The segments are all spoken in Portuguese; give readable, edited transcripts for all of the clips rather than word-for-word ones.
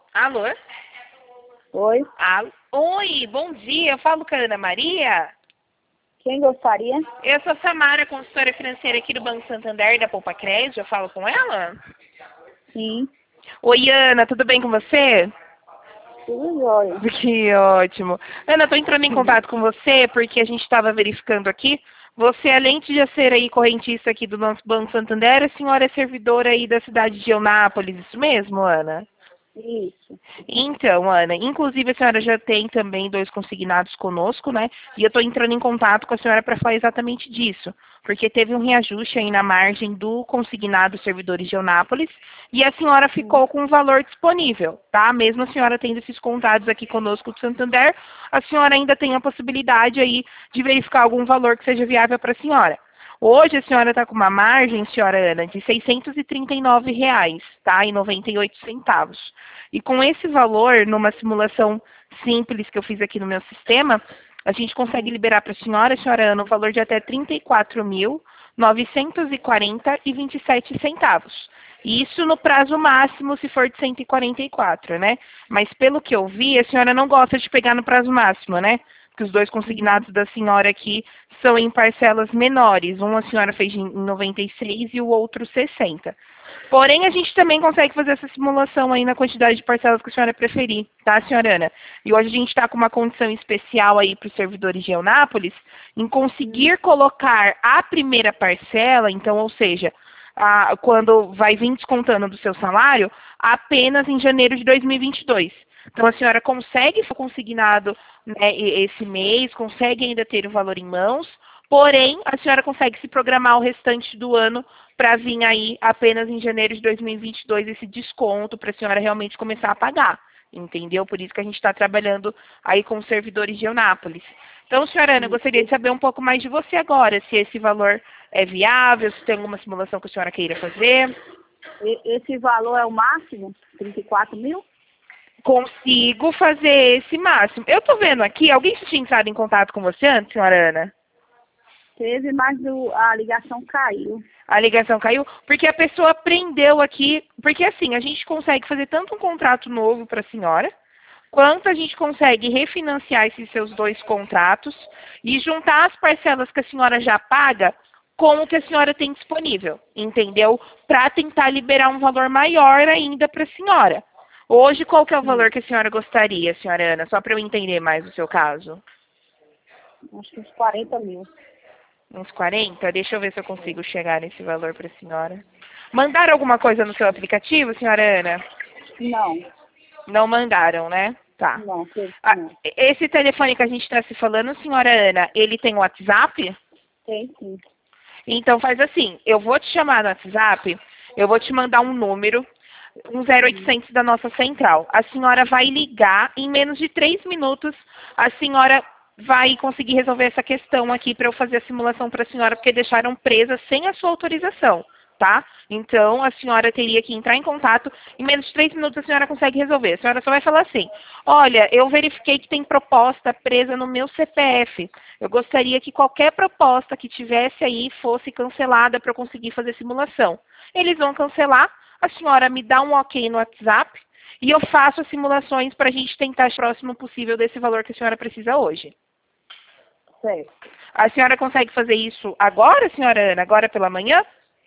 Alô? Oi, Oi, bom dia. Eu falo com a Ana Maria. quem gostaria? Eu sou a Samara, consultora financeira aqui do Banco Santander, da Poupa Crédito. Eu falo com ela? Sim, Oi, Ana, tudo bem com você? tudo jóia. Que ótimo. Ana, estou entrando em contato com você porque a gente estava verificando aqui. Você, além de já ser aí correntista aqui do nosso Banco Santander, a senhora é servidora aí da cidade de Eunápolis, isso mesmo, Ana? Isso. Então, Ana, inclusive a senhora já tem também 2 consignados conosco, né? E eu estou entrando em contato com a senhora para falar exatamente disso, porque teve um reajuste aí na margem do consignado Servidores de Eunápolis e a senhora ficou com o valor disponível, tá? Mesmo a senhora tendo esses contados aqui conosco do Santander, a senhora ainda tem a possibilidade aí de verificar algum valor que seja viável para a senhora. Hoje a senhora está com uma margem, senhora Ana, de R$ 639,00, tá? E 98 centavos. E com esse valor, numa simulação simples que eu fiz aqui no meu sistema, a gente consegue liberar para a senhora Ana, um valor de até R$ 34.940,27 centavos. Isso no prazo máximo, se for de 144, né? Mas pelo que eu vi, a senhora não gosta de pegar no prazo máximo, né? Porque os 2 consignados da senhora aqui são em parcelas menores. Um a senhora fez em 96 e o outro 60. Porém, a gente também consegue fazer essa simulação aí na quantidade de parcelas que a senhora preferir, tá, senhora Ana? E hoje a gente está com uma condição especial aí para os servidores de Eunápolis em conseguir colocar a primeira parcela, então, ou seja, quando vai vir descontando do seu salário, apenas em janeiro de 2022. Então, a senhora consegue ser consignado, né, esse mês, consegue ainda ter o valor em mãos, porém, a senhora consegue se programar o restante do ano para vir aí apenas em janeiro de 2022 esse desconto para a senhora realmente começar a pagar. Entendeu? Por isso que a gente está trabalhando aí com os servidores de Eunápolis. Então, senhora Ana, eu gostaria de saber um pouco mais de você agora, se esse valor é viável, se tem alguma simulação que a senhora queira fazer. Esse valor é o máximo? 34 mil? Consigo fazer esse máximo. Eu tô vendo aqui, alguém tinha entrado em contato com você antes, senhora Ana? Teve, mas a ligação caiu. A ligação caiu? Porque a pessoa prendeu aqui. Porque assim, a gente consegue fazer tanto um contrato novo para a senhora, quanto a gente consegue refinanciar esses seus 2 contratos e juntar as parcelas que a senhora já paga com o que a senhora tem disponível, entendeu? Para tentar liberar um valor maior ainda para a senhora. Hoje, qual que é o valor que a senhora gostaria, senhora Ana? Só para eu entender mais o seu caso. Acho que uns 40 mil. Uns 40? Deixa eu ver se eu consigo chegar nesse valor para a senhora. Mandaram alguma coisa no seu aplicativo, senhora Ana? Não, Não mandaram, né? Tá. não, não. Esse telefone que a gente está se falando, senhora Ana, ele tem WhatsApp? Tem sim. Então faz assim, eu vou te chamar no WhatsApp, eu vou te mandar um número, um 0800 da nossa central. A senhora vai ligar, em menos de 3 minutos, a senhora vai conseguir resolver essa questão aqui para eu fazer a simulação para a senhora, porque deixaram presa sem a sua autorização, tá? Então, a senhora teria que entrar em contato, em menos de 3 minutos a senhora consegue resolver. A senhora só vai falar assim, olha, eu verifiquei que tem proposta presa no meu CPF. Eu gostaria que qualquer proposta que tivesse aí fosse cancelada para eu conseguir fazer simulação. Eles vão cancelar, a senhora me dá um ok no WhatsApp e eu faço as simulações para a gente tentar o próximo possível desse valor que a senhora precisa hoje. Certo. A senhora consegue fazer isso agora, senhora Ana? Agora pela manhã?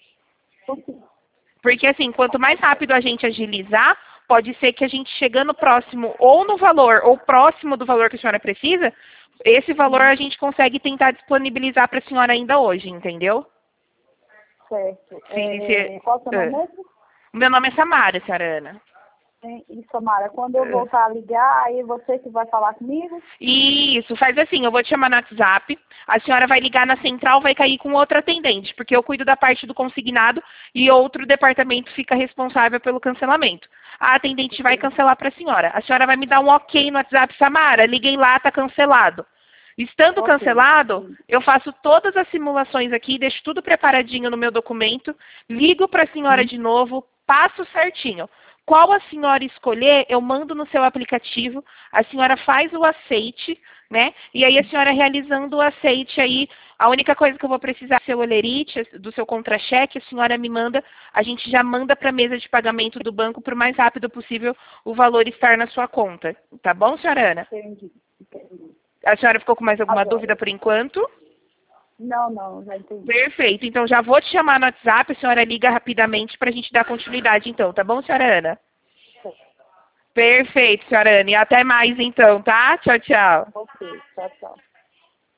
Porque assim, quanto mais rápido a gente agilizar, pode ser que a gente chegando próximo ou no valor ou próximo do valor que a senhora precisa, esse valor a gente consegue tentar disponibilizar para a senhora ainda hoje, entendeu? Certo. Sim, Qual é o seu nome mesmo? Meu nome é Samara, senhora Ana. Isso, Samara. Quando eu voltar a ligar, aí você que vai falar comigo? Isso, faz assim, eu vou te chamar no WhatsApp, a senhora vai ligar na central, vai cair com outra atendente, porque eu cuido da parte do consignado e outro departamento fica responsável pelo cancelamento. A atendente vai cancelar para a senhora vai me dar um ok no WhatsApp, Samara, liguei lá, tá cancelado. Estando cancelado, eu faço todas as simulações aqui, deixo tudo preparadinho no meu documento, ligo para a senhora de novo, passo certinho. Qual a senhora escolher, eu mando no seu aplicativo, a senhora faz o aceite, né? E aí a senhora realizando o aceite aí, a única coisa que eu vou precisar do seu olerite, do seu contra-cheque, a senhora me manda, a gente já manda para a mesa de pagamento do banco para o mais rápido possível o valor estar na sua conta. Tá bom, senhora Ana? Entendi, entendi. A senhora ficou com mais alguma Agora. dúvida por enquanto? Não, já entendi. Perfeito. Então já vou te chamar no WhatsApp, a senhora liga rapidamente para a gente dar continuidade então, tá bom, senhora Ana? Perfeito, senhora Ana. E até mais então, tá? Tchau, tchau. Ok, tchau, tchau.